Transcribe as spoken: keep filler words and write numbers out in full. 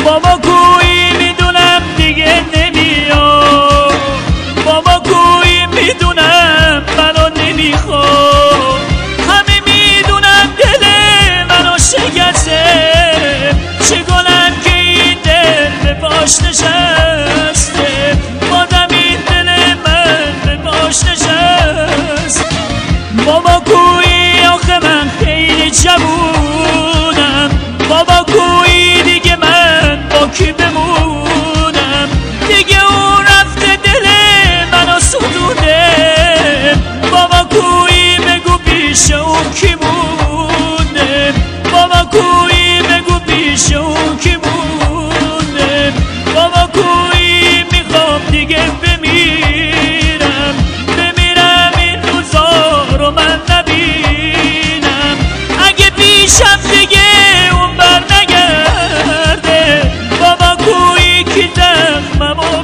بابا کوی میدونم دیگه نمیاد، بابا کوی میدونم منو نمیخواد، همه میدونم دل منو شکسته، چه گلم که این دل به پاش نشسته، بادم این دل من به پاش نشست. بابا کوی آخه من خیلی جوونم، بابا کوی دیگه من با کی بمونم، دیگه اون رفته دل منو سوزونده، بابا کوی بگو پیش اون کی مونده، بابا کوی بگو پیش اون کی مونده، بابا کوی میخوام دیگه بمیرم، بمیرم این روزا رو من نبینم، اگه پیشم دیگه اون بر نگرده، بابا کوی کی زخممو